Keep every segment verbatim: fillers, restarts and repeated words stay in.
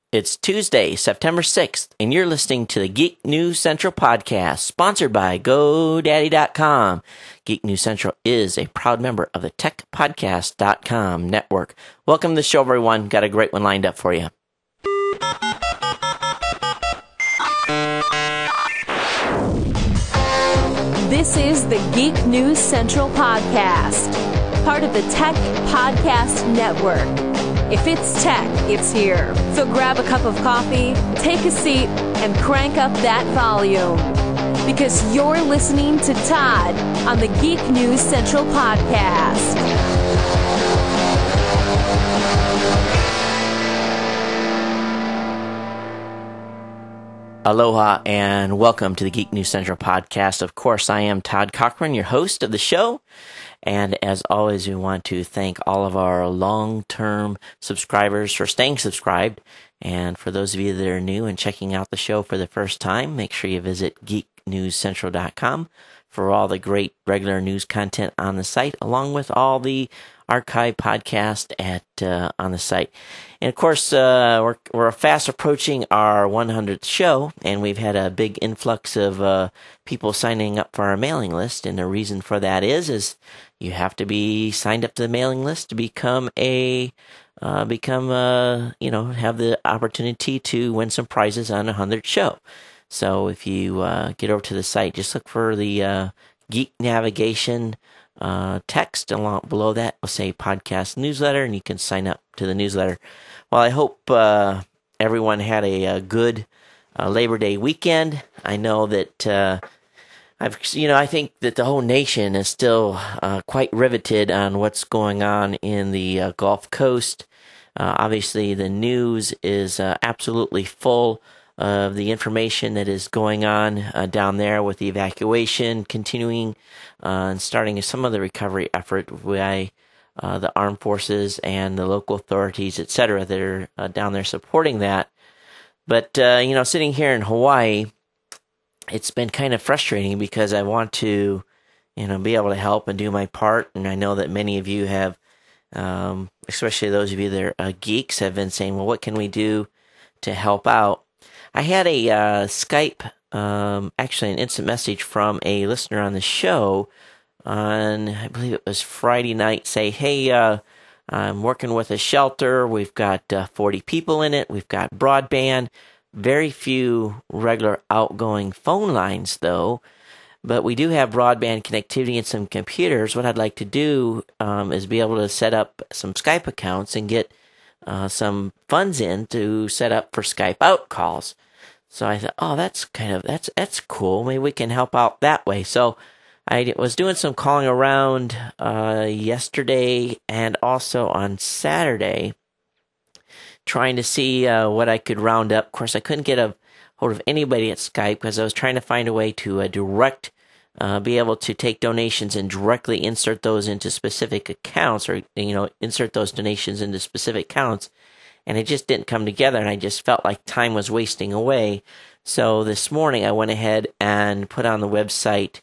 It's Tuesday, September sixth, and you're listening to the Geek News Central podcast, sponsored by GoDaddy dot com. Geek News Central is a proud member of the Tech Podcast dot com network. Welcome to the show, everyone. Got a great one lined up for you. This is the Geek News Central podcast, part of the Tech Podcast Network. If it's tech, it's here. So grab a cup of coffee, take a seat, and crank up that volume. Because you're listening to Todd on the Geek News Central podcast. Aloha and welcome to the Geek News Central podcast. Of course, I am Todd Cochran, your host of the show. And as always, we want to thank all of our long-term subscribers for staying subscribed. And for those of you that are new and checking out the show for the first time, make sure you visit geek news central dot com for all the great regular news content on the site, along with all the archive podcast at uh, on the site. And of course, uh, we're we're fast approaching our one hundredth show, and we've had a big influx of uh, people signing up for our mailing list. And the reason for that is is you have to be signed up to the mailing list to become a uh, become uh, you know have the opportunity to win some prizes on a hundredth show. So if you uh, get over to the site, just look for the uh, Geek Navigation uh, text along below that. Will say podcast newsletter, and you can sign up to the newsletter. Well, I hope uh, everyone had a, a good uh, Labor Day weekend. I know that uh, I've, you know, I think that the whole nation is still uh, quite riveted on what's going on in the uh, Gulf Coast. Uh, obviously, the news is uh, absolutely full of the information that is going on uh, down there with the evacuation continuing uh, and starting some of the recovery effort by uh, the armed forces and the local authorities, et cetera, that are uh, down there supporting that. But, uh, you know, sitting here in Hawaii, it's been kind of frustrating because I want to, you know, be able to help and do my part. And I know that many of you have, um, especially those of you that are uh, geeks, have been saying, well, what can we do to help out? I had a uh, Skype, um, actually an instant message from a listener on the show on, I believe it was Friday night, say, hey, uh, I'm working with a shelter. We've got uh, forty people in it. We've got broadband. Very few regular outgoing phone lines, though. But we do have broadband connectivity and some computers. What I'd like to do um, is be able to set up some Skype accounts and get uh, some funds in to set up for Skype out calls. So I thought, oh, that's kind of, that's that's cool. Maybe we can help out that way. So I was doing some calling around uh, yesterday and also on Saturday, trying to see uh, what I could round up. Of course, I couldn't get a hold of anybody at Skype because I was trying to find a way to uh, direct, uh, be able to take donations and directly insert those into specific accounts, or you know, insert those donations into specific accounts. And it just didn't come together, and I just felt like time was wasting away. So this morning, I went ahead and put on the website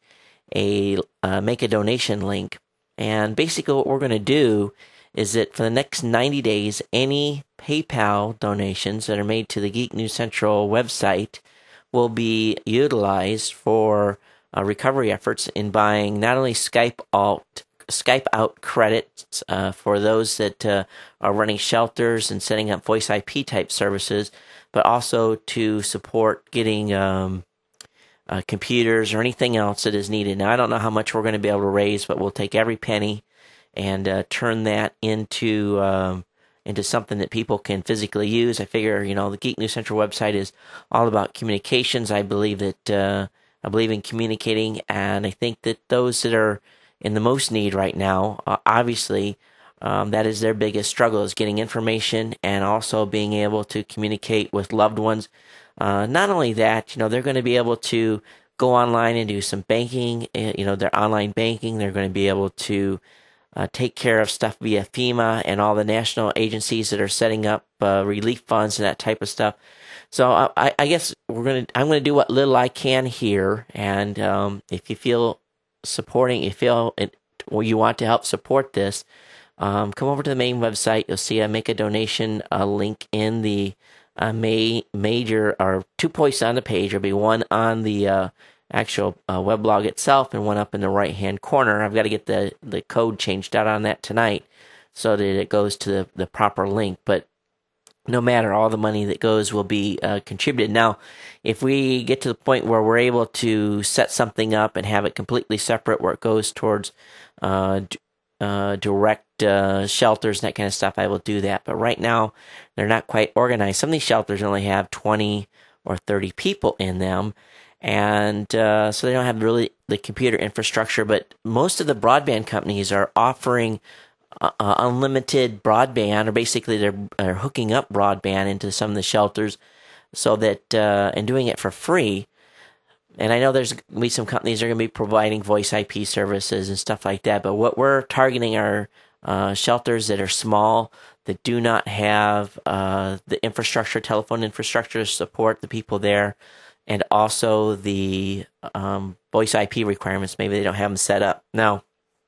a uh, make a donation link. And basically, what we're going to do is that for the next ninety days, any PayPal donations that are made to the Geek News Central website will be utilized for uh, recovery efforts in buying not only Skype out Skype out credits uh, for those that uh, are running shelters and setting up voice I P type services, but also to support getting um, uh, computers or anything else that is needed. Now, I don't know how much we're going to be able to raise, but we'll take every penny and uh, turn that into um, into something that people can physically use. I figure, you know, the Geek News Central website is all about communications. I believe that uh, I believe in communicating, and I think that those that are in the most need right now, uh, obviously, um, that is their biggest struggle, is getting information and also being able to communicate with loved ones. Uh, not only that, you know, they're going to be able to go online and do some banking, you know, their online banking. They're going to be able to uh, take care of stuff via FEMA and all the national agencies that are setting up uh, relief funds and that type of stuff. So I, I guess we're gonna, I'm going to do what little I can here, and um, if you feel supporting, you feel it, or you want to help support this, um, come over to the main website. You'll see I make a donation a link in the uh, ma- major or two posts on the page. There'll be one on the uh, actual uh, weblog itself and one up in the right-hand corner. I've got to get the, the code changed out on that tonight so that it goes to the, the proper link. But no matter, all the money that goes will be uh, contributed. Now, if we get to the point where we're able to set something up and have it completely separate where it goes towards uh, d- uh, direct uh, shelters and that kind of stuff, I will do that. But right now, they're not quite organized. Some of these shelters only have twenty or thirty people in them, and uh, so they don't have really the computer infrastructure. But most of the broadband companies are offering Uh, unlimited broadband, or basically they're, they're hooking up broadband into some of the shelters, so that uh, and doing it for free. And I know there's going to be some companies that are going to be providing voice I P services and stuff like that. But what we're targeting are uh, shelters that are small, that do not have uh, the infrastructure, telephone infrastructure to support the people there, and also the um, voice I P requirements. Maybe they don't have them set up now.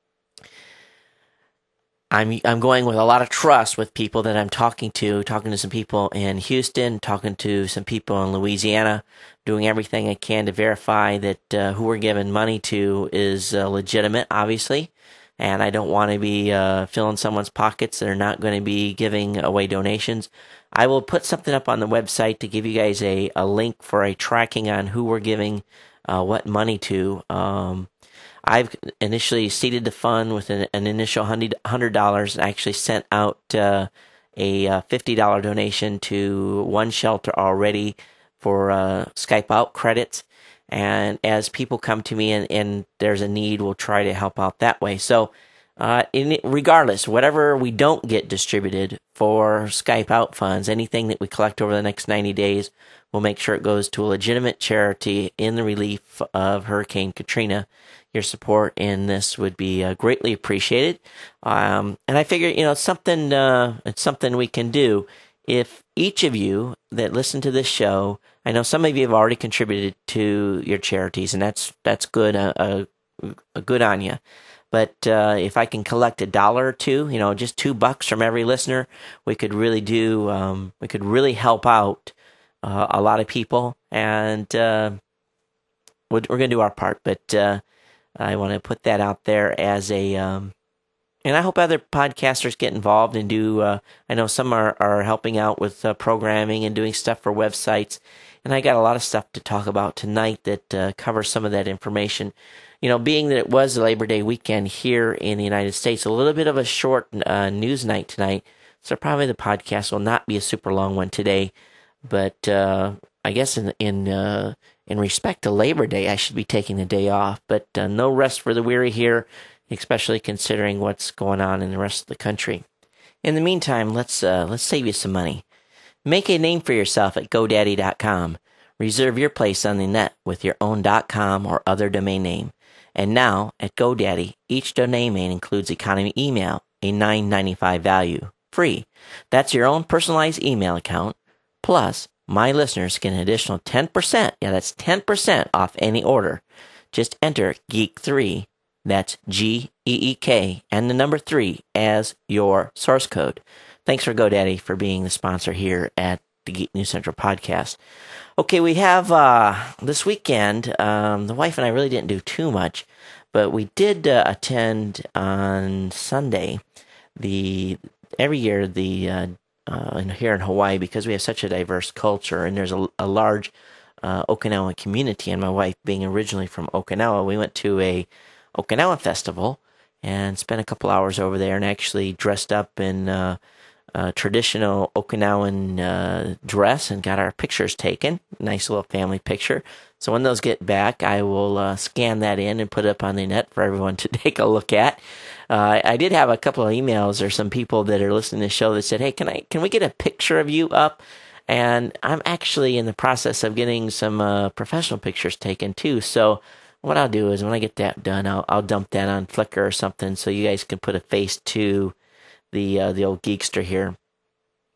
I'm I'm going with a lot of trust with people that I'm talking to, talking to some people in Houston, talking to some people in Louisiana, doing everything I can to verify that uh, who we're giving money to is uh, legitimate, obviously, and I don't want to be uh, filling someone's pockets that are not going to be giving away donations. I will put something up on the website to give you guys a, a link for a tracking on who we're giving uh, what money to. Um, I've initially seeded the fund with an, an initial one hundred dollars and actually sent out uh, a uh, fifty dollars donation to one shelter already for uh, Skype Out credits. And as people come to me and, and there's a need, we'll try to help out that way. So uh, in, regardless, whatever we don't get distributed for Skype Out funds, anything that we collect over the next ninety days, we'll make sure it goes to a legitimate charity in the relief of Hurricane Katrina. Your support in this would be uh, greatly appreciated. Um, and I figure, you know, it's something, uh, it's something we can do. If each of you that listen to this show, I know some of you have already contributed to your charities, and that's that's good, uh, uh, good on you. But uh, if I can collect a dollar or two, you know, just two bucks from every listener, we could really do, um, we could really help out uh, a lot of people, and uh, we're, we're going to do our part. But uh, I want to put that out there as a, um, and I hope other podcasters get involved and do, uh, I know some are, are helping out with uh, programming and doing stuff for websites. And I got a lot of stuff to talk about tonight that uh, covers some of that information. You know, being that it was Labor Day weekend here in the United States, a little bit of a short uh, news night tonight. So probably the podcast will not be a super long one today. But uh, I guess in, in, uh, In respect to Labor Day, I should be taking the day off, but uh, no rest for the weary here, especially considering what's going on in the rest of the country. In the meantime, let's uh, let's save you some money. Make a name for yourself at GoDaddy dot com. Reserve your place on the net with your own .com or other domain name. And now, at GoDaddy, each domain name includes economy email, a nine ninety-five value, free. That's your own personalized email account, plus my listeners get an additional ten percent. Yeah, that's ten percent off any order. Just enter Geek three, that's G E E K, and the number three as your source code. Thanks for GoDaddy for being the sponsor here at the Geek News Central podcast. Okay, we have uh, this weekend, um, the wife and I really didn't do too much, but we did uh, attend on Sunday, the every year, the uh, Uh, here in Hawaii, because we have such a diverse culture, and there's a, a large uh, Okinawa community, and my wife being originally from Okinawa, we went to a Okinawa festival and spent a couple hours over there and actually dressed up in uh, a traditional Okinawan uh, dress and got our pictures taken. Nice little family picture. So when those get back, I will uh, scan that in and put it up on the net for everyone to take a look at. Uh, I did have a couple of emails or some people that are listening to the show that said, hey, can I can we get a picture of you up? And I'm actually in the process of getting some uh, professional pictures taken too. So what I'll do is when I get that done, I'll, I'll dump that on Flickr or something so you guys can put a face to the uh, the old geekster here.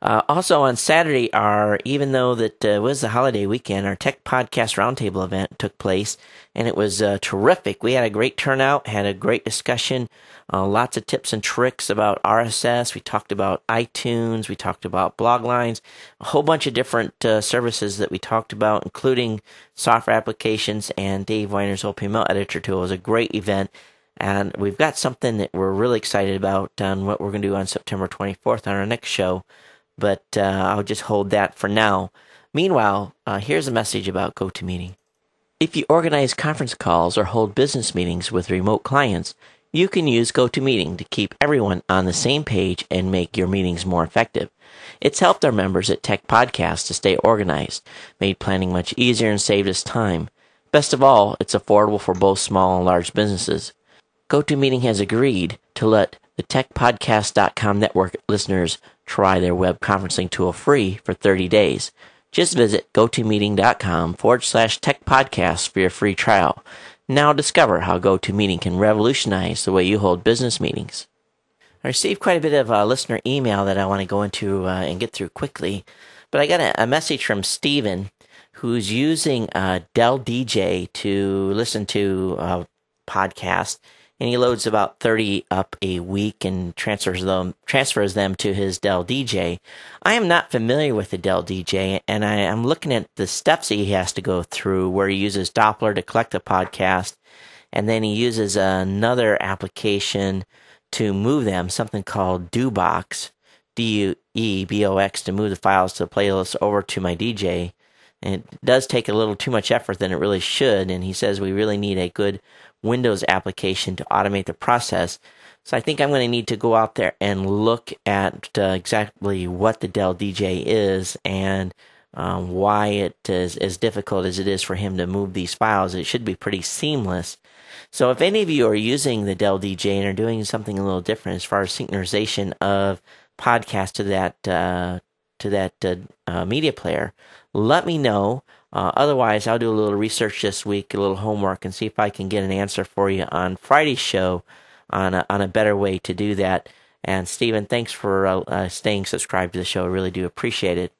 Uh, also on Saturday, our even though that uh, was the holiday weekend, our Tech Podcast Roundtable event took place, and it was uh, terrific. We had a great turnout, had a great discussion, uh, lots of tips and tricks about R S S. We talked about iTunes, we talked about blog lines, a whole bunch of different uh, services that we talked about, including software applications and Dave Weiner's O P M L editor tool. It was a great event. And we've got something that we're really excited about on what we're going to do on September twenty-fourth on our next show. But uh, I'll just hold that for now. Meanwhile, uh, here's a message about GoToMeeting. If you organize conference calls or hold business meetings with remote clients, you can use GoToMeeting to keep everyone on the same page and make your meetings more effective. It's helped our members at Tech Podcast to stay organized, made planning much easier, and saved us time. Best of all, it's affordable for both small and large businesses. GoToMeeting has agreed to let the tech podcast dot com network listeners try their web conferencing tool free for thirty days. Just visit GoToMeeting.com forward slash tech podcast for your free trial. Now discover how GoToMeeting can revolutionize the way you hold business meetings. I received quite a bit of uh, listener email that I want to go into uh, and get through quickly, but I got a, a message from Steven, who's using uh, Dell D J to listen to a podcast. And he loads about thirty up a week and transfers them transfers them to his Dell D J. I am not familiar with the Dell D J, and I am looking at the steps he has to go through, where he uses Doppler to collect the podcast, and then he uses another application to move them, something called DueBox, D U E B O X, to move the files to the playlist over to my D J. And it does take a little too much effort than it really should, and he says we really need a good Windows application to automate the process. So I think I'm going to need to go out there and look at uh, exactly what the Dell D J is and um, why it is as difficult as it is for him to move these files. It should be pretty seamless. So if any of you are using the Dell D J and are doing something a little different as far as synchronization of podcasts to that uh, to that uh, uh, media player, let me know. Uh, otherwise, I'll do a little research this week, a little homework, and see if I can get an answer for you on Friday's show on a, on a better way to do that. And Stephen, thanks for uh, uh, staying subscribed to the show. I really do appreciate it.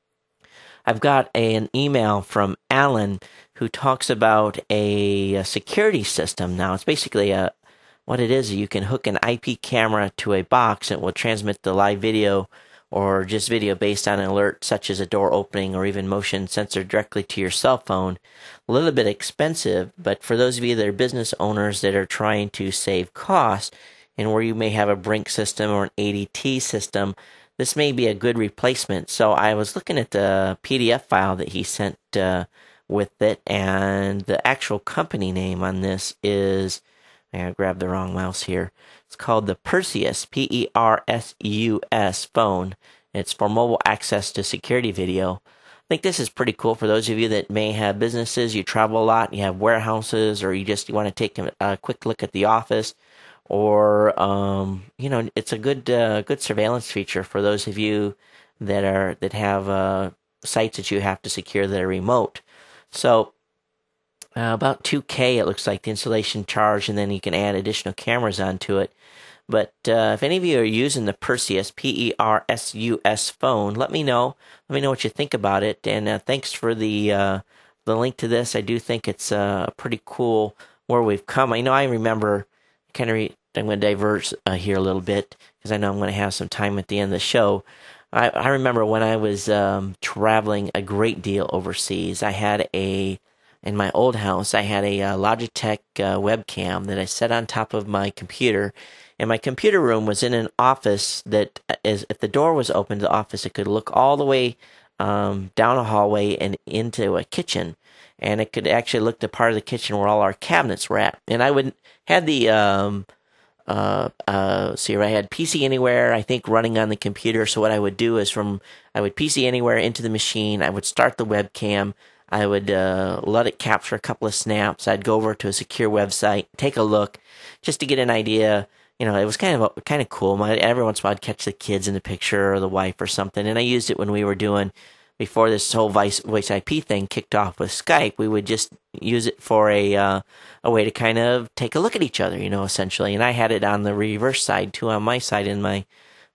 I've got a, an email from Alan who talks about a, a security system. Now, it's basically a what it is. You can hook an I P camera to a box and it will transmit the live video or just video based on an alert such as a door opening or even motion sensor directly to your cell phone. A little bit expensive, but for those of you that are business owners that are trying to save costs and where you may have a Brink system or an A D T system, this may be a good replacement. So I was looking at the P D F file that he sent uh, with it, and the actual company name on this is, I grabbed the wrong mouse here. It's called the Perseus, P E R S U S phone. It's for mobile access to security video. I think this is pretty cool for those of you that may have businesses, you travel a lot, you have warehouses, or you just you want to take a, a quick look at the office, or um, you know, it's a good uh, good surveillance feature for those of you that are that have uh, sites that you have to secure that are remote. So uh, about two K it looks like the installation charge, and then you can add additional cameras onto it. But uh, if any of you are using the Perseus, P E R S U S phone, let me know. Let me know what you think about it. And uh, thanks for the uh, the link to this. I do think it's uh, pretty cool where we've come. I know I remember, kind of re- I'm going to diverge uh, here a little bit because I know I'm going to have some time at the end of the show. I, I remember when I was um, traveling a great deal overseas, I had a, in my old house, I had a uh, Logitech uh, webcam that I set on top of my computer. And my computer room was in an office that, is, if the door was open to the office, it could look all the way um, down a hallway and into a kitchen. And it could actually look to part of the kitchen where all our cabinets were at. And I would had the, um, uh, uh, see, I had P C Anywhere, I think, running on the computer. So what I would do is from, I would P C Anywhere into the machine, I would start the webcam, I would uh, let it capture a couple of snaps, I'd go over to a secure website, take a look, just to get an idea. You know, it was kind of kind of cool. My, every once in a while, I'd catch the kids in the picture or the wife or something. And I used it when we were doing, before this whole voice, voice I P thing kicked off with Skype, we would just use it for a uh, a way to kind of take a look at each other, you know, essentially. And I had it on the reverse side, too, on my side in my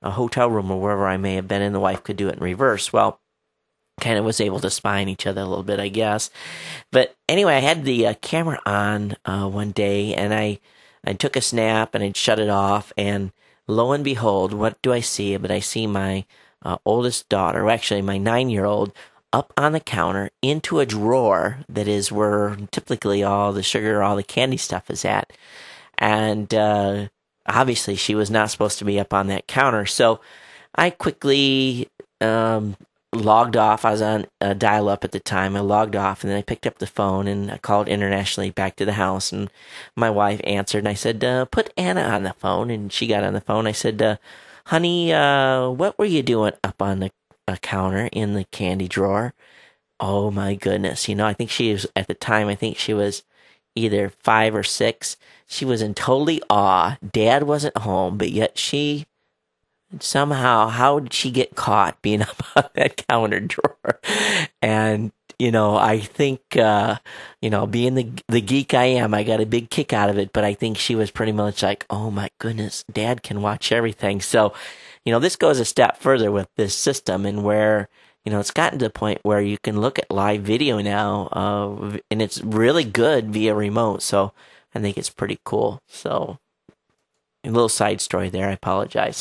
a hotel room or wherever I may have been, and the wife could do it in reverse. Well, kind of was able to spy on each other a little bit, I guess. But anyway, I had the uh, camera on uh, one day, and I, I took a snap, and I'd shut it off, and lo and behold, what do I see? But I see my uh, oldest daughter, or actually my nine-year-old, up on the counter into a drawer that is where typically all the sugar, all the candy stuff is at. And uh, obviously she was not supposed to be up on that counter. So I quickly um, logged off. I was on uh, dial-up at the time. I logged off, and then I picked up the phone, and I called internationally back to the house. And my wife answered, and I said, uh, put Anna on the phone. And she got on the phone. I said, uh, honey, uh, what were you doing up on the a counter in the candy drawer? Oh my goodness. You know, I think she was, at the time, I think she was either five or six. She was in totally awe. Dad wasn't home, but yet she somehow, how did she get caught being up on that counter drawer? And, you know, I think, uh, you know, being the the geek I am, I got a big kick out of it, but I think she was pretty much like, oh my goodness, Dad can watch everything. So, you know, this goes a step further with this system, and where, you know, it's gotten to the point where you can look at live video now, uh, and it's really good via remote. So I think it's pretty cool. So a little side story there. I apologize.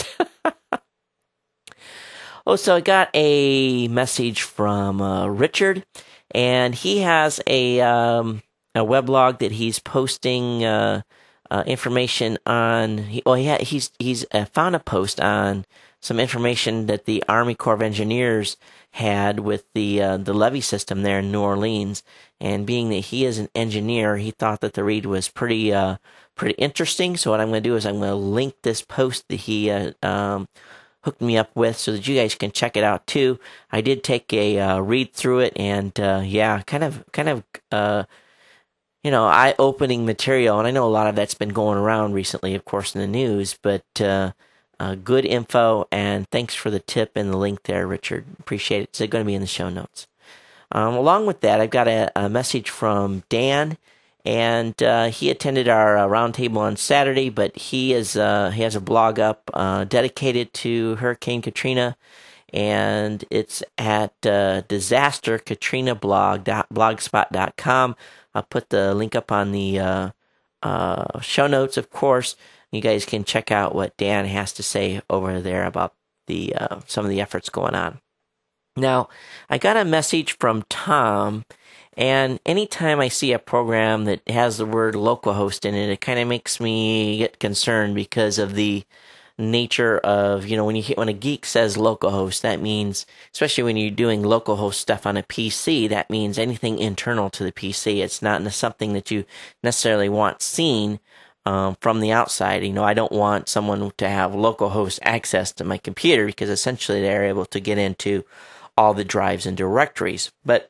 Oh, so I got a message from uh, Richard, and he has a um, a weblog that he's posting uh, uh, information on. He, well, he ha- he's he's uh, found a post on some information that the Army Corps of Engineers had with the uh, the levee system there in New Orleans. And being that he is an engineer, he thought that the read was pretty uh, pretty interesting. So what I'm going to do is I'm going to link this post that he uh, um, hooked me up with, so that you guys can check it out too. I did take a uh, read through it, and uh, yeah, kind of kind of uh, you know, eye-opening material. And I know a lot of that's been going around recently, of course, in the news. But uh, uh, good info, and thanks for the tip and the link there, Richard. Appreciate it. It's going to be in the show notes. Um, along with that, I've got a, a message from Dan, and uh, he attended our uh, roundtable on Saturday, but he is uh, he has a blog up uh, dedicated to Hurricane Katrina, and it's at uh, disaster katrina blog dot blogspot dot com. I'll put the link up on the uh, uh, show notes, of course. You guys can check out what Dan has to say over there about the uh, some of the efforts going on. Now, I got a message from Tom, and anytime I see a program that has the word localhost in it, it kind of makes me get concerned because of the nature of, you know, when you when a geek says localhost, that means, especially when you're doing localhost stuff on a P C, that means anything internal to the P C. It's not something that you necessarily want seen um, from the outside. You know, I don't want someone to have localhost access to my computer, because essentially they're able to get into all the drives and directories. But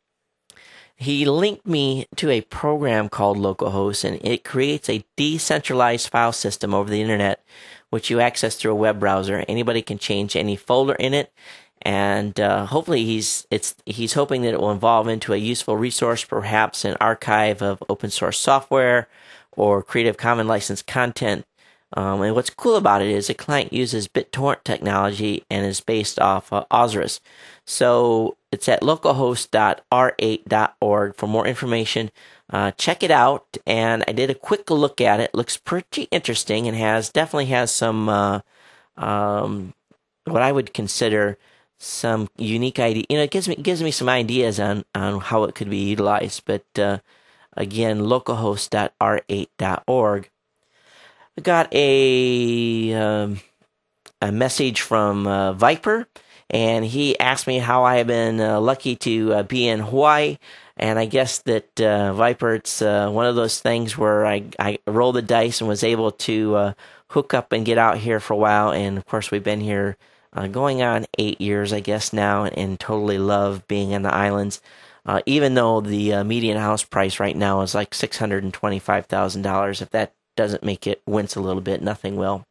he linked me to a program called localhost, and it creates a decentralized file system over the internet, which you access through a web browser. Anybody can change any folder in it, and uh, hopefully he's it's he's hoping that it will evolve into a useful resource, perhaps an archive of open source software or Creative Commons licensed content. Um, and what's cool about it is the client uses BitTorrent technology and is based off uh, Osiris. So it's at localhost dot r eight dot org for more information. Uh, check it out. And I did a quick look at it. Looks pretty interesting, and has definitely has some uh, um, what I would consider some unique idea. You know, it gives me it gives me some ideas on on how it could be utilized. But uh, again, localhost dot r eight dot org. I got a um, a message from uh, Viper, and he asked me how I have been uh, lucky to uh, be in Hawaii. And I guess that uh, Viper, it's uh, one of those things where I, I rolled the dice and was able to uh, hook up and get out here for a while. And of course, we've been here uh, going on eight years, I guess now, and, and totally love being in the islands. Uh, even though the uh, median house price right now is like six hundred twenty-five thousand dollars, if that doesn't make it wince a little bit, nothing will.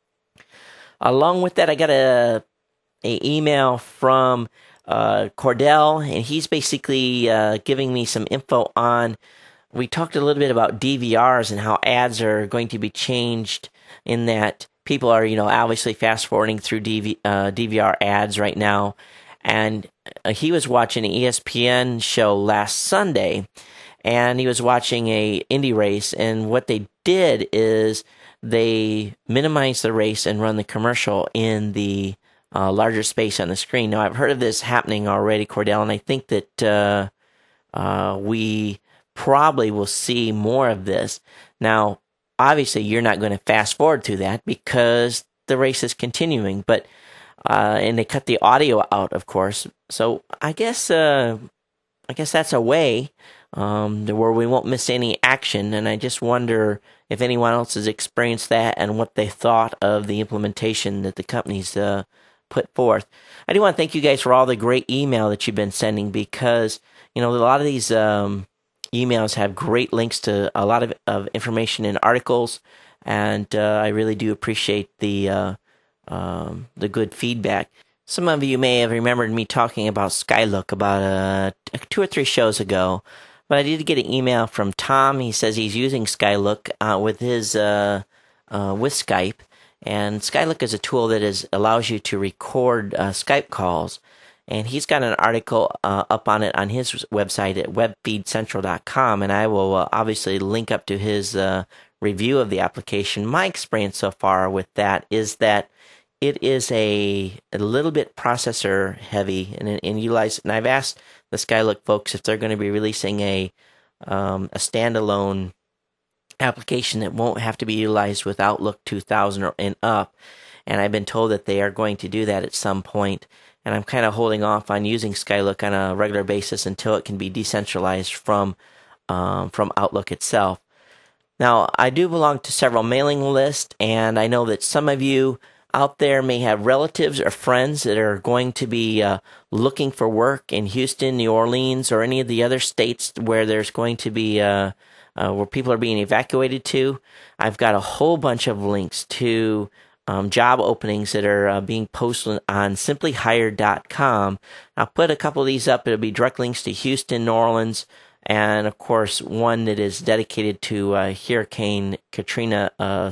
Along with that, I got a, a email from uh, Cordell, and he's basically uh, giving me some info on, we talked a little bit about D V Rs and how ads are going to be changed, in that people are, you know, obviously fast forwarding through D V, uh, D V R ads right now. And uh, he was watching an E S P N show last Sunday, and he was watching a Indy race. And what they did is they minimized the race and run the commercial in the uh, larger space on the screen. Now, I've heard of this happening already, Cordell, and I think that uh, uh, we probably will see more of this. Now, obviously, you're not going to fast forward through that because the race is continuing, but uh, and they cut the audio out, of course. So I guess uh, I guess that's a way um, where we won't miss any action. And I just wonder if anyone else has experienced that and what they thought of the implementation that the companies uh, put forth. I do want to thank you guys for all the great email that you've been sending, because you know a lot of these um, emails have great links to a lot of, of information and articles, and uh, I really do appreciate the uh, um, the good feedback. Some of you may have remembered me talking about Skylook about uh, two or three shows ago, but I did get an email from Tom. He says he's using Skylook uh, with his uh, uh, with Skype, and Skylook is a tool that is allows you to record uh, Skype calls. And he's got an article uh, up on it on his website at web feed central dot com, and I will uh, obviously link up to his uh, review of the application. My experience so far with that is that it is a, a little bit processor heavy, and, and utilize. And I've asked the Skylook folks if they're going to be releasing a um, a standalone application that won't have to be utilized with Outlook two thousand or and up, and I've been told that they are going to do that at some point. And I'm kind of holding off on using Skylook on a regular basis until it can be decentralized from um, from Outlook itself. Now, I do belong to several mailing lists, and I know that some of you out there may have relatives or friends that are going to be uh, looking for work in Houston, New Orleans, or any of the other states where there's going to be uh, uh, where people are being evacuated to. I've got a whole bunch of links to Um, job openings that are uh, being posted on simply hired dot com. I'll put a couple of these up. It'll be direct links to Houston, New Orleans, and of course one that is dedicated to uh, Hurricane Katrina. Uh,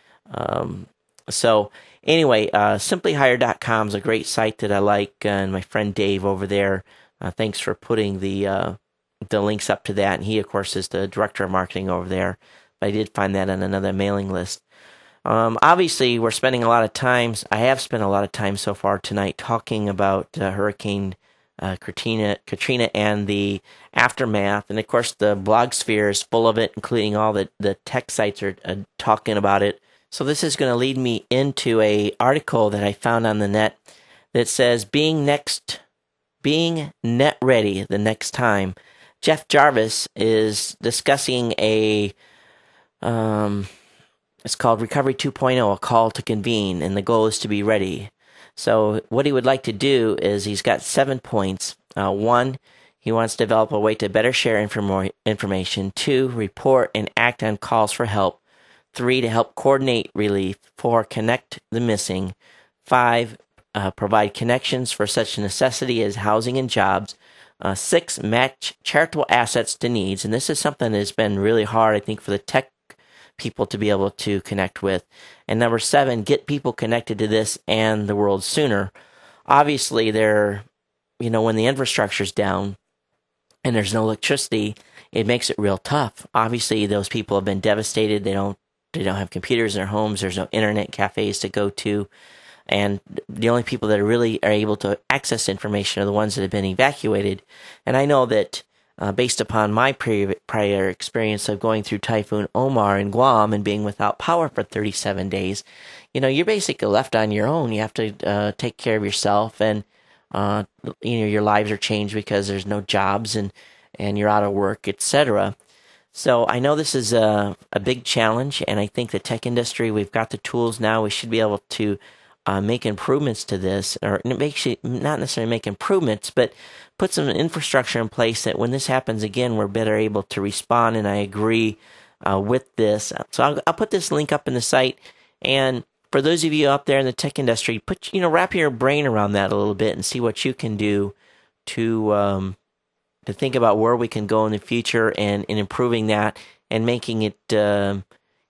um, so anyway, uh, simply hired dot com is a great site that I like, uh, and my friend Dave over there, uh, thanks for putting the uh, the links up to that. And he, of course, is the director of marketing over there. But I did find that on another mailing list. Um, obviously, we're spending a lot of time, I have spent a lot of time so far tonight talking about uh, Hurricane uh, Katrina, Katrina and the aftermath. And of course, the blog sphere is full of it, including all the, the tech sites are uh, talking about it. So this is going to lead me into a article that I found on the net that says, being next, being net ready the next time. Jeff Jarvis is discussing a... Um, It's called Recovery two point oh, a call to convene, and the goal is to be ready. So what he would like to do is he's got seven points. Uh, one, he wants to develop a way to better share inform- information. Two, report and act on calls for help. Three, to help coordinate relief. Four, connect the missing. Five, uh, provide connections for such necessity as housing and jobs. Uh, six, match charitable assets to needs. And this is something that's been really hard, I think, for the tech people to be able to connect with. And number seven, get people connected to this and the world sooner. Obviously, they're, you know, when the infrastructure's down and there's no electricity, it makes it real tough. Obviously, those people have been devastated. They don't, they don't have computers in their homes. There's no internet cafes to go to. And the only people that really are able to access information are the ones that have been evacuated. And I know that Uh, based upon my prior, prior experience of going through Typhoon Omar in Guam and being without power for thirty-seven days, you know, you're basically left on your own. You have to uh, take care of yourself, and uh, you know, your lives are changed because there's no jobs and, and you're out of work, et cetera. So I know this is a, a big challenge, and I think the tech industry, we've got the tools now. We should be able to uh, make improvements to this, or make not necessarily make improvements, but put some infrastructure in place that when this happens again, we're better able to respond. And I agree uh, with this. So I'll, I'll put this link up in the site. And for those of you out there in the tech industry, put you know wrap your brain around that a little bit and see what you can do to um, to think about where we can go in the future and, and improving that and making it uh,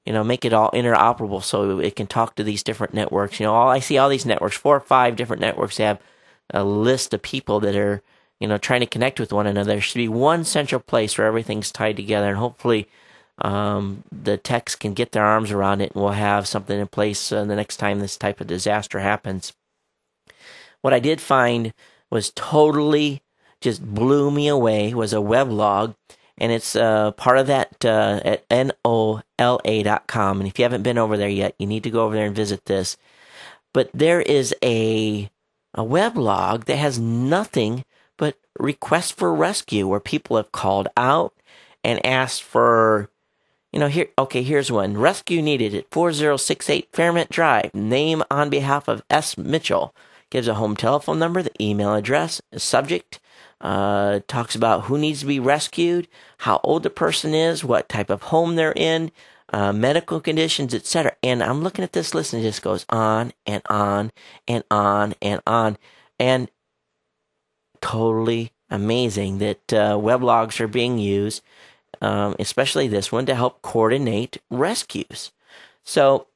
you know, make it all interoperable so it can talk to these different networks. You know, all I see all these networks, four or five different networks have a list of people that are, you know, trying to connect with one another. There should be one central place where everything's tied together, and hopefully um, the techs can get their arms around it, and we'll have something in place uh, the next time this type of disaster happens. What I did find was totally just blew me away was a weblog, and it's uh, part of that uh, at N O L A dot com. And if you haven't been over there yet, you need to go over there and visit this. But there is a a weblog that has nothing but requests for rescue, where people have called out and asked for, you know, here, okay, here's one. Rescue needed at four oh six eight Fairmont Drive. Name on behalf of S. Mitchell. Gives a home telephone number, the email address, a subject, uh, talks about who needs to be rescued, how old the person is, what type of home they're in, uh, medical conditions, et cetera. And I'm looking at this list and it just goes on and on and on and on. And totally amazing that uh, weblogs are being used, um, especially this one, to help coordinate rescues. So,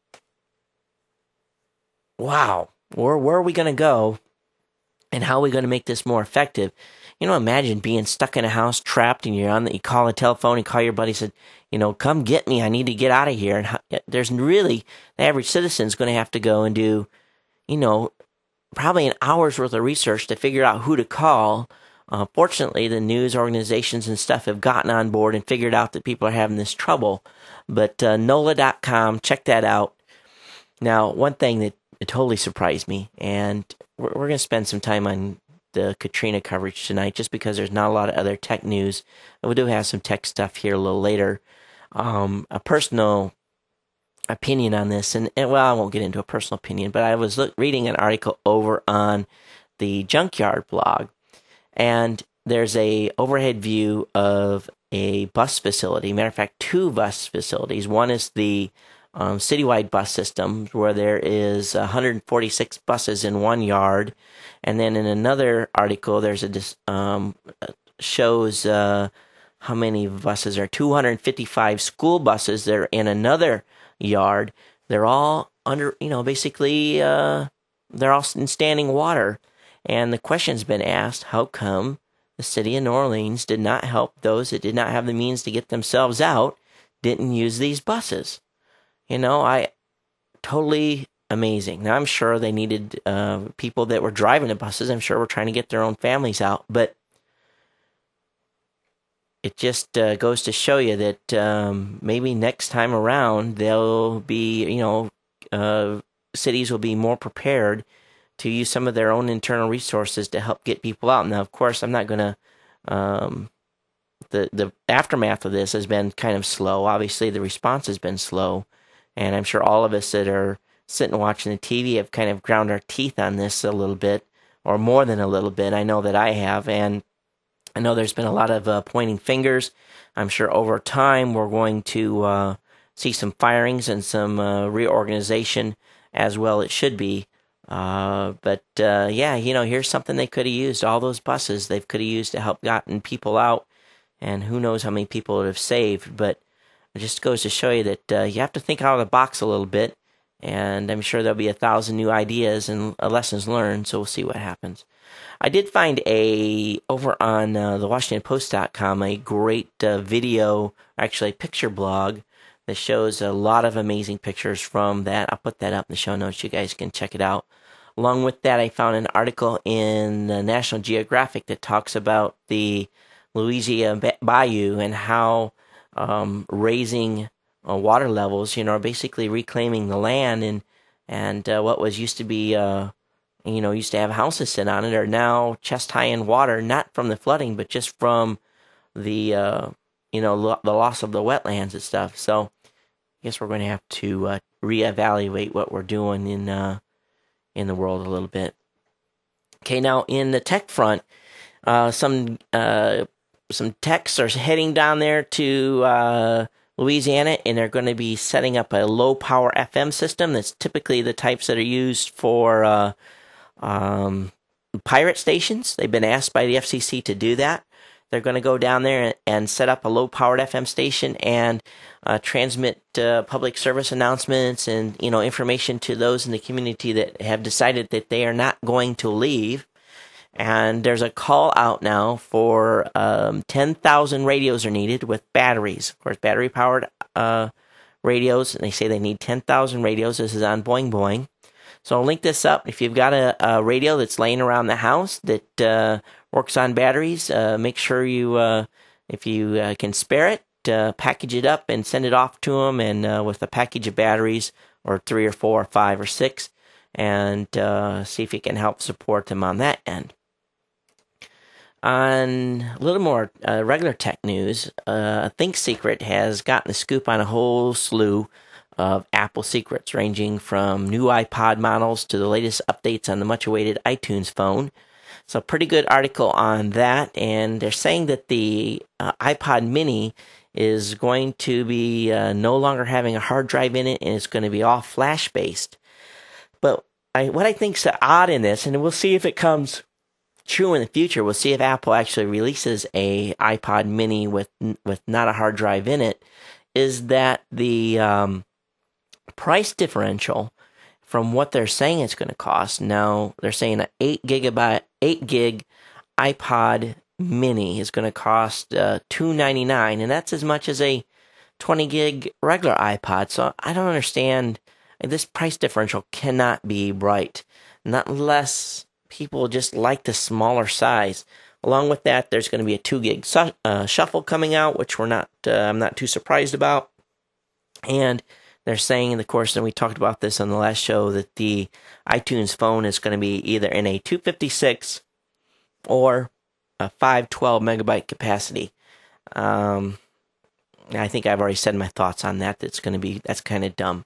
wow. Where, where are we going to go, and how are we going to make this more effective? You know, imagine being stuck in a house, trapped, and you're on the, you call a telephone, you call your buddy, said, you know, come get me, I need to get out of here. And how, there's really, the average citizen is going to have to go and do, you know, probably an hour's worth of research to figure out who to call. Uh, fortunately, the news organizations and stuff have gotten on board and figured out that people are having this trouble. But uh, N O L A dot com, check that out. Now, one thing that it totally surprised me, and we're, we're going to spend some time on the Katrina coverage tonight, just because there's not a lot of other tech news. We do have some tech stuff here a little later. Um, a personal opinion on this, and, and well, I won't get into a personal opinion, but I was look, reading an article over on the Junkyard blog, and there's a overhead view of a bus facility. Matter of fact, two bus facilities. One is the Um, citywide bus system, where there is one hundred forty-six buses in one yard, and then in another article there's a um, shows uh, how many buses are two hundred fifty-five school buses that are in another yard. They're all under, you know, basically uh, they're all in standing water, and the question's been asked: how come the city of New Orleans did not help those that did not have the means to get themselves out, didn't use these buses? You know, I totally amazing. Now, I'm sure they needed uh, people that were driving the buses. I'm sure were trying to get their own families out. But it just uh, goes to show you that um, maybe next time around, they'll be, you know, uh, cities will be more prepared to use some of their own internal resources to help get people out. Now, of course, I'm not going to... Um, the, the aftermath of this has been kind of slow. Obviously, the response has been slow. And I'm sure all of us that are sitting watching the T V have kind of ground our teeth on this a little bit, or more than a little bit. I know that I have, and I know there's been a lot of uh, pointing fingers. I'm sure over time we're going to uh, see some firings and some uh, reorganization as well. It should be. Uh, but uh, yeah, you know, here's something they could have used. All those buses they could have used to help gotten people out, and who knows how many people it would have saved. But it just goes to show you that uh, you have to think out of the box a little bit, and I'm sure there'll be a thousand new ideas and uh, lessons learned, so we'll see what happens. I did find a, over on uh, the Washington Post dot com, a great uh, video, actually picture blog, that shows a lot of amazing pictures from that. I'll put that up in the show notes. You guys can check it out. Along with that, I found an article in uh, National Geographic that talks about the Louisiana Bayou and how Um, raising uh, water levels, you know, basically reclaiming the land, and and uh, what was used to be, uh, you know, used to have houses sit on it, are now chest high in water, not from the flooding, but just from the, uh, you know, lo- the loss of the wetlands and stuff. So I guess we're going to have to uh, reevaluate what we're doing in uh, in the world a little bit. Okay, now in the tech front, uh, some. Uh, Some techs are heading down there to uh, Louisiana, and they're going to be setting up a low-power F M system that's typically the types that are used for uh, um, pirate stations. They've been asked by the F C C to do that. they're going to go down there and, and set up a low-powered F M station and uh, transmit uh, public service announcements and, you know, information to those in the community that have decided that they are not going to leave. And there's a call out now for um, ten thousand radios are needed with batteries. Of course, battery-powered uh, radios, and they say they need ten thousand radios. This is on Boing Boing. So I'll link this up. If you've got a, a radio that's laying around the house that uh, works on batteries, uh, make sure you, uh, if you uh, can spare it, uh, package it up and send it off to them, and uh, with a package of batteries, or three or four or five or six, and uh, see if you can help support them on that end. On a little more uh, regular tech news, uh, ThinkSecret has gotten the scoop on a whole slew of Apple secrets, ranging from new iPod models to the latest updates on the much-awaited iTunes phone. So, pretty good article on that, and they're saying that the uh, iPod Mini is going to be uh, no longer having a hard drive in it, and it's going to be all flash-based. But I, what I think is odd in this, and we'll see if it comes true in the future. We'll see if Apple actually releases a iPod Mini with with not a hard drive in it, is that the um, price differential from what they're saying it's going to cost. Now they're saying an eight gigabyte, eight gig iPod Mini is going to cost uh, two ninety-nine, and that's as much as a twenty gig regular iPod. So I don't understand. This price differential cannot be right, not unless people just like the smaller size. Along with that, there's going to be a two gig su- uh, shuffle coming out, which we're not. Uh, I'm not too surprised about. And they're saying, of course, and we talked about this on the last show, that the iTunes phone is going to be either in a two fifty-six or a five twelve megabyte capacity. Um, I think I've already said my thoughts on that. That's going to be that's kind of dumb.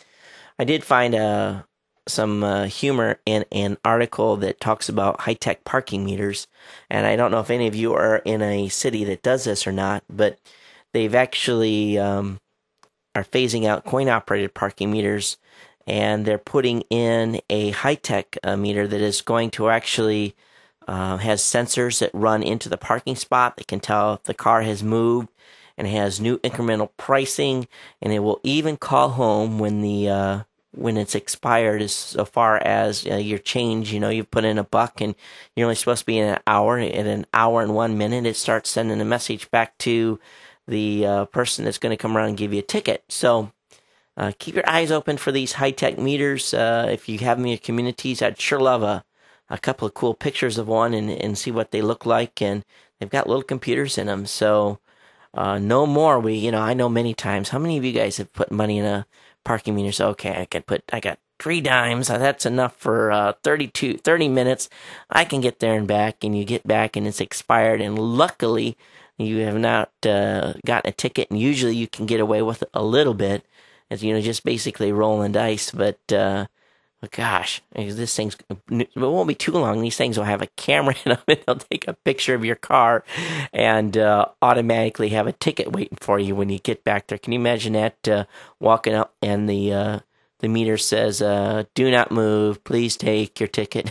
I did find a. some uh, humor in an article that talks about high-tech parking meters, and I don't know if any of you are in a city that does this or not, but they've actually um, are phasing out coin-operated parking meters, and they're putting in a high-tech uh, meter that is going to actually uh, has sensors that run into the parking spot that can tell if the car has moved, and has new incremental pricing, and it will even call home when the uh, when it's expired, as so far as uh, your change. You know, you put in a buck and you're only supposed to be in an hour. In an hour and one minute, it starts sending a message back to the uh, person that's going to come around and give you a ticket. So uh, keep your eyes open for these high-tech meters. Uh, if you have them in your communities, I'd sure love a, a couple of cool pictures of one and, and see what they look like. And they've got little computers in them. So uh, no more. We, you know, I know many times. How many of you guys have put money in a parking meter? So, okay, I can put, I got three dimes. That's enough for uh, thirty-two, thirty minutes. I can get there and back, and you get back and it's expired. And luckily, you have not uh, gotten a ticket. And usually, you can get away with a little bit, as you know, just basically rolling dice. But uh, oh gosh, this thing's it won't be too long. These things will have a camera in them, and they'll take a picture of your car, and uh, automatically have a ticket waiting for you when you get back there. Can you imagine that? Uh, walking up and the uh, the meter says, uh, "Do not move. Please take your ticket."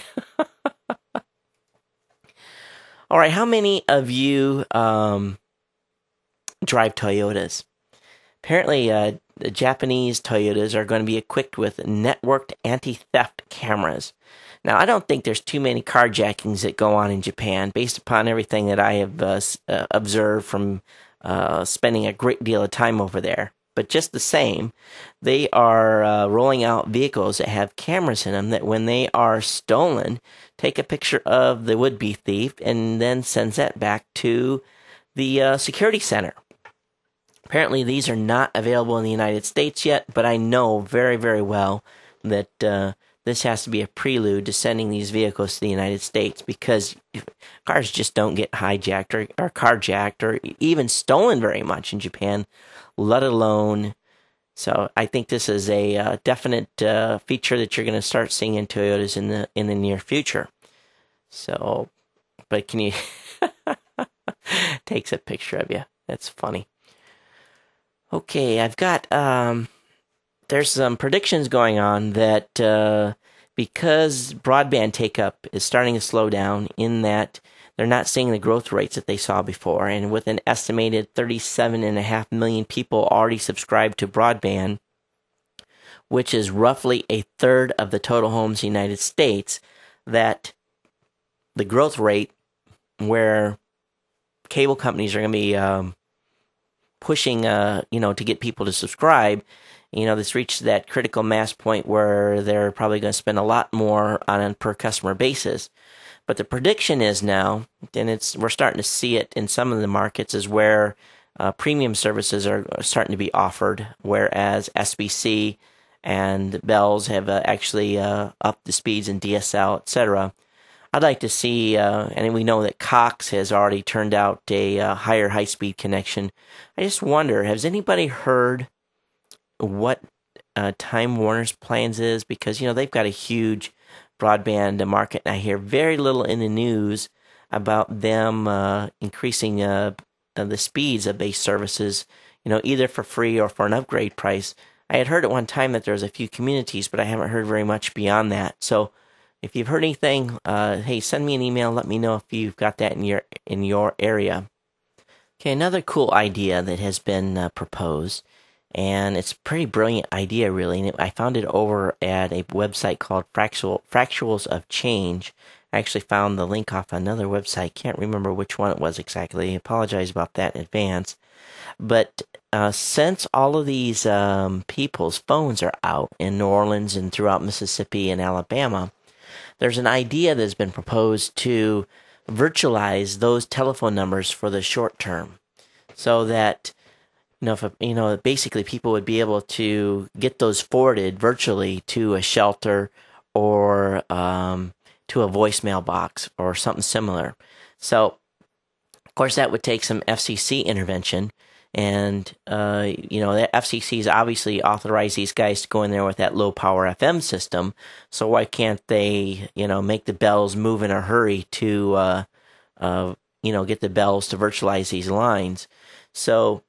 All right, how many of you um, drive Toyotas? Apparently, uh, the Japanese Toyotas are going to be equipped with networked anti-theft cameras. Now, I don't think there's too many carjackings that go on in Japan, based upon everything that I have uh, uh, observed from uh, spending a great deal of time over there. But just the same, they are uh, rolling out vehicles that have cameras in them that when they are stolen, take a picture of the would-be thief and then sends that back to the uh, security center. Apparently, these are not available in the United States yet, but I know very, very well that uh, this has to be a prelude to sending these vehicles to the United States, because cars just don't get hijacked or, or carjacked or even stolen very much in Japan, let alone. So I think this is a uh, definite uh, feature that you're going to start seeing in Toyotas in the in the near future. So, but can you takes a picture of you? That's funny. Okay, I've got, um, there's some predictions going on that uh, because broadband take-up is starting to slow down, in that they're not seeing the growth rates that they saw before. And with an estimated thirty-seven point five million people already subscribed to broadband, which is roughly a third of the total homes in the United States, that the growth rate where cable companies are going to be um, pushing, uh, you know, to get people to subscribe, you know, this reached that critical mass point where they're probably going to spend a lot more on a per customer basis. But the prediction is now, and it's we're starting to see it in some of the markets, is where uh, premium services are starting to be offered, whereas S B C and Bells have uh, actually uh, upped the speeds in D S L, et cetera. I'd like to see, uh, and we know that Cox has already turned out a uh, higher high-speed connection. I just wonder, has anybody heard what uh, Time Warner's plans is? Because, you know, they've got a huge broadband market, and I hear very little in the news about them uh, increasing uh, the speeds of base services, you know, either for free or for an upgrade price. I had heard at one time that there was a few communities, but I haven't heard very much beyond that. So if you've heard anything, uh, hey, send me an email. Let me know if you've got that in your in your area. Okay, another cool idea that has been uh, proposed, and it's a pretty brilliant idea, really. And it, I found it over at a website called Fractal, Fractals of Change. I actually found the link off another website. Can't remember which one it was exactly. I apologize about that in advance. But uh, since all of these um, people's phones are out in New Orleans and throughout Mississippi and Alabama, there's an idea that's been proposed to virtualize those telephone numbers for the short term, so that you know, if a, you know, basically people would be able to get those forwarded virtually to a shelter or um, to a voicemail box or something similar. So, of course, that would take some F C C intervention. And, uh, you know, the F C C's obviously authorized these guys to go in there with that low-power F M system. So why can't they, you know, make the Bells move in a hurry to, uh, uh, you know, get the Bells to virtualize these lines? So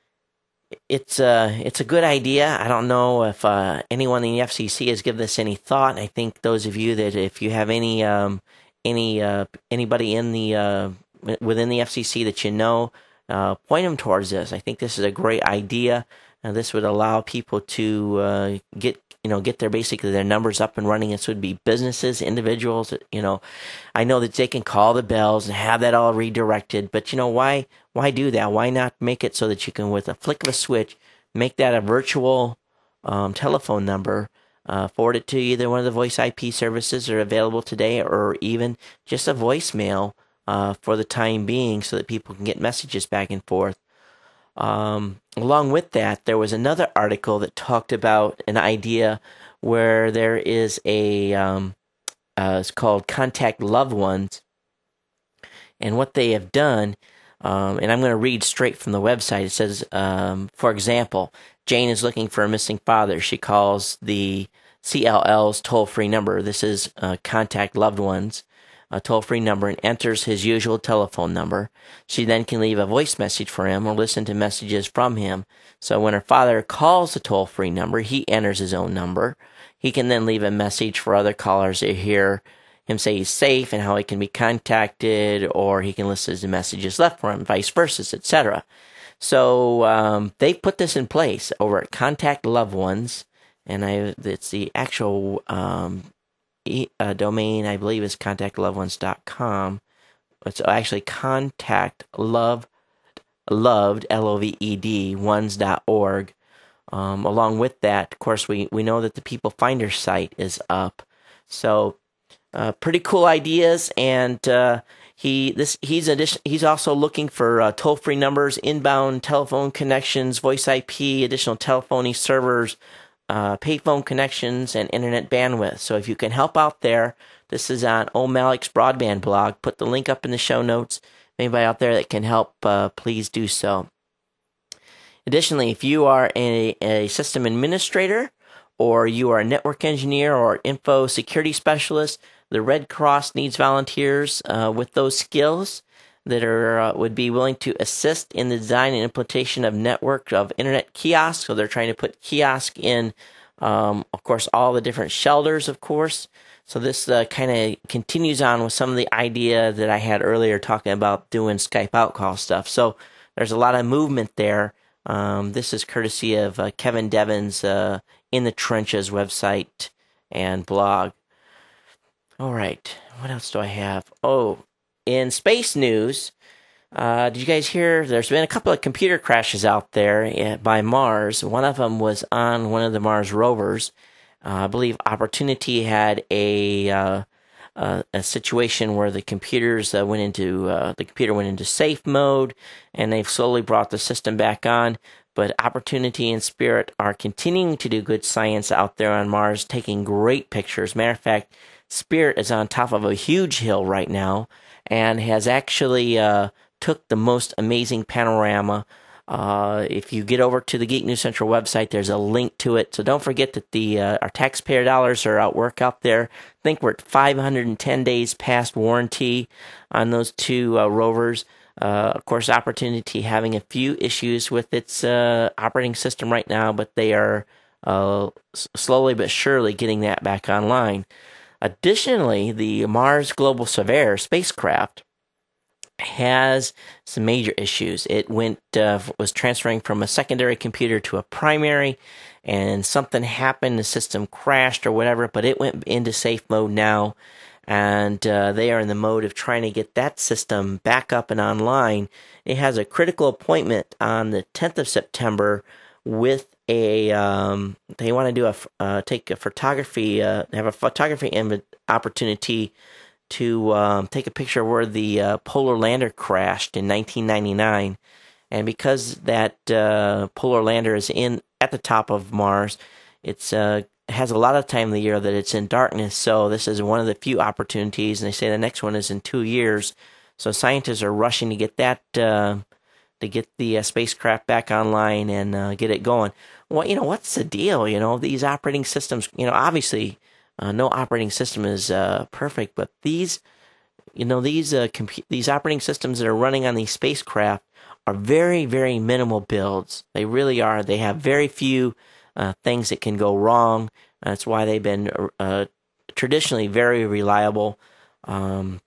it's, uh, it's a good idea. I don't know if uh, anyone in the F C C has given this any thought. I think those of you that if you have any, um, any uh, anybody in the uh, within the F C C that you know, Uh, point them towards this. I think this is a great idea. Uh, this would allow people to uh, get, you know, get their basically their numbers up and running. This would be businesses, individuals. You know, I know that they can call the Bells and have that all redirected. But you know, why, why do that? Why not make it so that you can, with a flick of a switch, make that a virtual um, telephone number, uh, forward it to either one of the voice I P services that are available today, or even just a voicemail. Uh, for the time being, so that people can get messages back and forth. Um, along with that, there was another article that talked about an idea where there is a, um, uh, it's called Contact Loved Ones. And what they have done, um, and I'm going to read straight from the website. It says, um, for example, Jane is looking for a missing father. She calls the C L L's toll-free number. This is uh, Contact Loved Ones. A toll-free number, and enters his usual telephone number. She then can leave a voice message for him or listen to messages from him. So when her father calls the toll-free number, he enters his own number. He can then leave a message for other callers to hear him say he's safe and how he can be contacted, or he can listen to the messages left for him, vice versa, et cetera. So um, they put this in place over at Contact Loved Ones, and I, it's the actual um, Uh, domain, I believe, is contact loved ones dot com. It's actually contact loved, loved, L O V E D, ones dot org. Um, along with that, of course, we, we know that the People Finder site is up. So, uh, pretty cool ideas. And uh, he this he's addition, he's also looking for uh, toll-free numbers, inbound telephone connections, voice I P, additional telephony servers, Uh, payphone connections, and internet bandwidth. So if you can help out there, this is on O Malik's Broadband blog. Put the link up in the show notes. Anybody out there that can help, uh, please do so. Additionally, if you are a, a system administrator, or you are a network engineer or info security specialist, the Red Cross needs volunteers uh, with those skills that are uh, would be willing to assist in the design and implementation of network of internet kiosks. So they're trying to put kiosk in, um, of course, all the different shelters, of course. So this uh, kind of continues on with some of the idea that I had earlier talking about doing Skype out call stuff. So there's a lot of movement there. Um, this is courtesy of uh, Kevin Devins' uh, In the Trenches website and blog. All right, what else do I have? Oh, in space news, uh, did you guys hear? There's been a couple of computer crashes out there by Mars. One of them was on one of the Mars rovers. Uh, I believe Opportunity had a uh, uh, a situation where the computers uh, went into uh, the computer went into safe mode, and they've slowly brought the system back on. But Opportunity and Spirit are continuing to do good science out there on Mars, taking great pictures. Matter of fact, Spirit is on top of a huge hill right now and has actually uh, took the most amazing panorama. Uh, if you get over to the Geek News Central website, there's a link to it. So don't forget that the uh, our taxpayer dollars are at work out there. I think we're at five hundred ten days past warranty on those two uh, rovers. Uh, of course, Opportunity having a few issues with its uh, operating system right now, but they are uh, s- slowly but surely getting that back online. Additionally, the Mars Global Surveyor spacecraft has some major issues. It went uh, was transferring from a secondary computer to a primary, and something happened. The system crashed or whatever, but it went into safe mode now, and uh, they are in the mode of trying to get that system back up and online. It has a critical appointment on the tenth of September with a. Um, they want to do a uh, take a photography, uh, have a photography Im- opportunity. to um, take a picture where the uh, polar lander crashed in nineteen ninety-nine. And because that uh, polar lander is in at the top of Mars, it's uh, has a lot of time of the year that it's in darkness. So this is one of the few opportunities, and they say the next one is in two years. So scientists are rushing to get that uh, to get the uh, spacecraft back online and uh, get it going. Well, you know, what's the deal? You know, these operating systems. You know, obviously. Uh, no operating system is uh, perfect, but these, you know, these uh, compu- these operating systems that are running on these spacecraft are very, very minimal builds. They really are. They have very few uh, things that can go wrong. That's why they've been uh, traditionally very reliable. Um,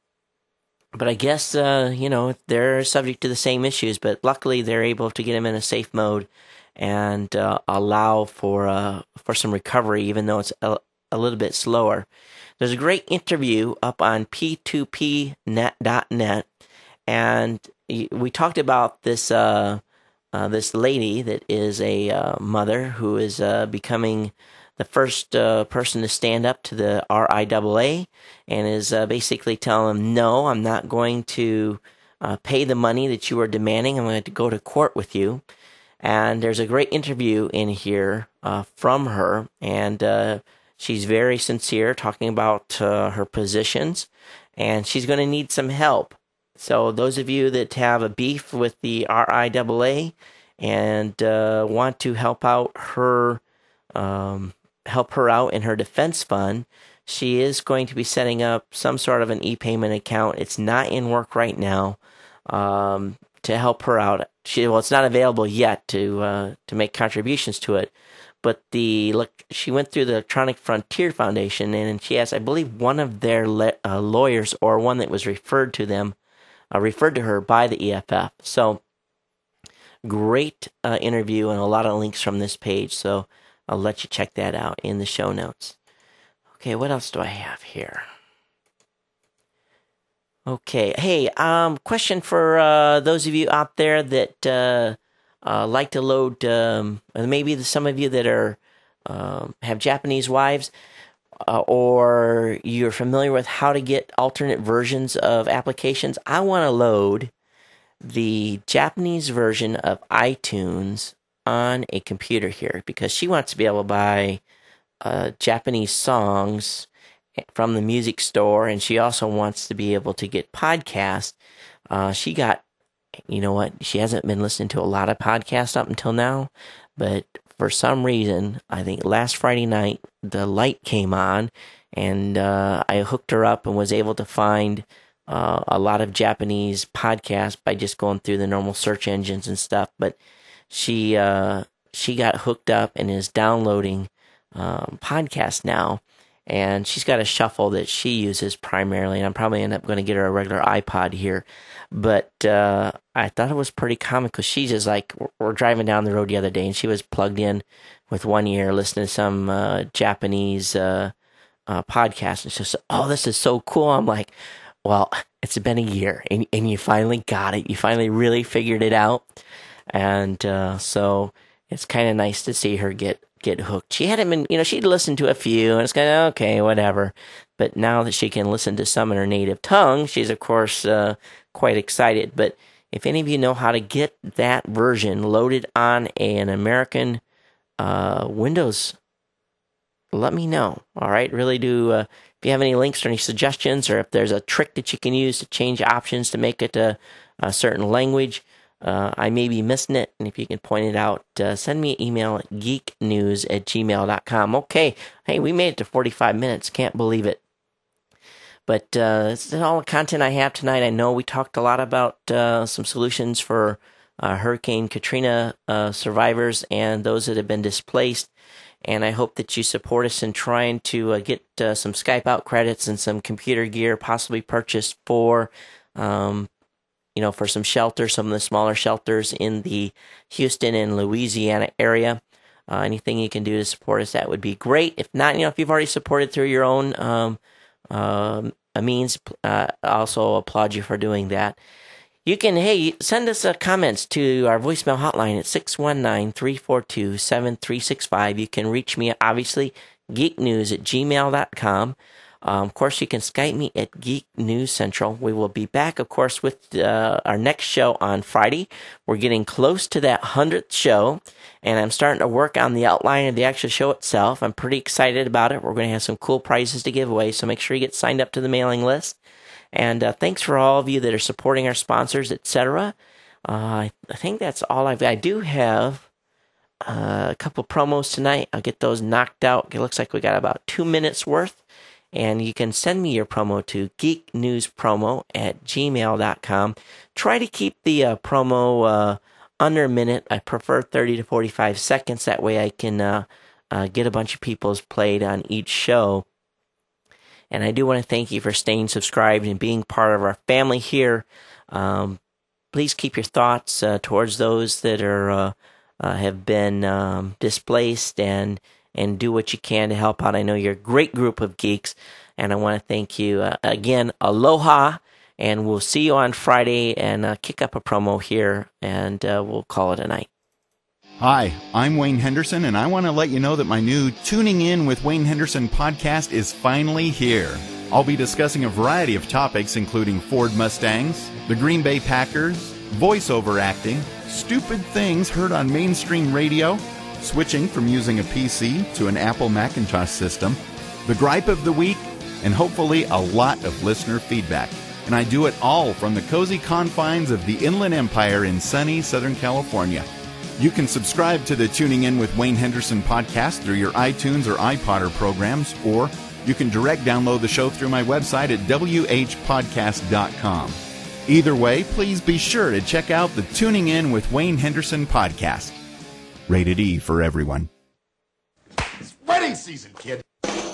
but I guess, uh, you know, they're subject to the same issues, but luckily they're able to get them in a safe mode and uh, allow for uh, for some recovery, even though it's a, a little bit slower. There's a great interview up on P two P net dot net, and we talked about this uh, uh, this lady that is a uh, mother who is uh, becoming the first uh, person to stand up to the R I A A and is uh, basically telling them, no, I'm not going to uh, pay the money that you are demanding. I'm going to go to court with you. And there's a great interview in here uh, from her, and uh, she's very sincere, talking about uh, her positions, and she's going to need some help. So those of you that have a beef with the R I A A and uh, want to help out her, um, help her out in her defense fund, she is going to be setting up some sort of an e-payment account. It's not in work right now um, to help her out. She well, it's not available yet to uh, to make contributions to it. But the look, she went through the Electronic Frontier Foundation, and she has, I believe, one of their le- uh, lawyers or one that was referred to them, uh, referred to her by the E F F. So, great uh, interview and a lot of links from this page. So, I'll let you check that out in the show notes. Okay, what else do I have here? Okay, hey, um, question for uh, those of you out there that uh, uh, like to load, um, maybe some of you that are um, have Japanese wives, uh, or you're familiar with how to get alternate versions of applications. I want to load the Japanese version of iTunes on a computer here because she wants to be able to buy uh, Japanese songs from the music store, and she also wants to be able to get podcasts. Uh, she got, you know what, she hasn't been listening to a lot of podcasts up until now, but for some reason, I think last Friday night, the light came on, and uh, I hooked her up and was able to find uh, a lot of Japanese podcasts by just going through the normal search engines and stuff, but she, uh, she got hooked up and is downloading um, podcasts now. and she's got a shuffle that she uses primarily, and I'm probably end up going to get her a regular iPod here. But uh, I thought it was pretty comical because she's just like, we're driving down the road the other day, and she was plugged in with one ear listening to some uh, Japanese uh, uh, podcast, and she said, oh, this is so cool. I'm like, well, it's been a year, and, and you finally got it. You finally really figured it out. And uh, so it's kind of nice to see her get, get hooked. She hadn't been, you know, she'd listened to a few, and it's kind of, okay, whatever. But now that she can listen to some in her native tongue, she's, of course, uh, quite excited. But if any of you know how to get that version loaded on a, an American uh, Windows, let me know. All right, really do. Uh, if you have any links or any suggestions, or if there's a trick that you can use to change options to make it a, a certain language, uh, I may be missing it. And if you can point it out, uh, send me an email at geek news at gmail dot com. Okay, hey, we made it to forty-five minutes. Can't believe it. But uh, this is all the content I have tonight. I know we talked a lot about uh, some solutions for uh, Hurricane Katrina uh, survivors and those that have been displaced. And I hope that you support us in trying to uh, get uh, some Skype out credits and some computer gear possibly purchased for, um, you know, for some shelters, some of the smaller shelters in the Houston and Louisiana area. Uh, anything you can do to support us, that would be great. If not, you know, if you've already supported through your own um, uh, means, uh, I also applaud you for doing that. You can, hey, send us uh, comments to our voicemail hotline at six one nine, three four two, seven three six five. You can reach me, obviously, geeknews at gmail dot com. Um, of course, you can Skype me at Geek News Central. We will be back, of course, with uh, our next show on Friday. We're getting close to that hundredth show, and I'm starting to work on the outline of the actual show itself. I'm pretty excited about it. We're going to have some cool prizes to give away, so make sure you get signed up to the mailing list. And uh, thanks for all of you that are supporting our sponsors, et cetera. Uh, I, I think that's all I've. I do have uh, a couple promos tonight. I'll get those knocked out. It looks like we got about two minutes worth. And you can send me your promo to geeknewspromo at gmail dot com. Try to keep the uh, promo uh, under a minute. I prefer thirty to forty-five seconds. That way I can uh, uh, get a bunch of people's played on each show. And I do want to thank you for staying subscribed and being part of our family here. Um, please keep your thoughts uh, towards those that are uh, uh, have been um, displaced, and and do what you can to help out. I know you're a great group of geeks, and I want to thank you uh, again. Aloha, and we'll see you on Friday, and uh, kick up a promo here, and uh, we'll call it a night. Hi, I'm Wayne Henderson, and I want to let you know that my new Tuning In with Wayne Henderson podcast is finally here. I'll be discussing a variety of topics, including Ford Mustangs, the Green Bay Packers, voiceover acting, stupid things heard on mainstream radio, switching from using a P C to an Apple Macintosh system, the gripe of the week, and hopefully a lot of listener feedback. And I do it all from the cozy confines of the Inland Empire in sunny Southern California. You can subscribe to the Tuning In with Wayne Henderson podcast through your iTunes or iPodder programs, or you can direct download the show through my website at w h podcast dot com. Either way, please be sure to check out the Tuning In with Wayne Henderson podcast. Rated E for everyone. It's wedding season, kid.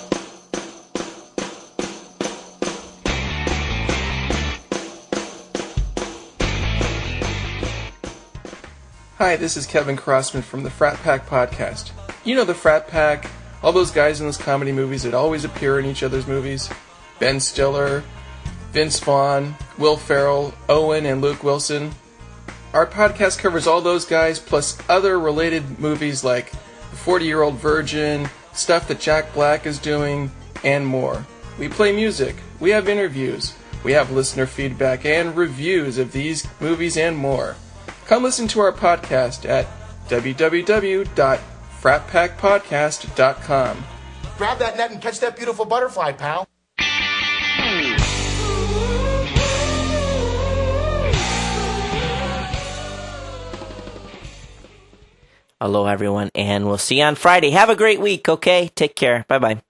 Hi, this is Kevin Crossman from the Frat Pack Podcast. You know the Frat Pack, all those guys in those comedy movies that always appear in each other's movies. Ben Stiller, Vince Vaughn, Will Ferrell, Owen, and Luke Wilson. Our podcast covers all those guys, plus other related movies like The forty-Year-Old Virgin, stuff that Jack Black is doing, and more. We play music, we have interviews, we have listener feedback and reviews of these movies and more. Come listen to our podcast at w w w dot frat pack podcast dot com. Grab that net and catch that beautiful butterfly, pal. Hello, everyone, and we'll see you on Friday. Have a great week, okay? Take care. Bye-bye.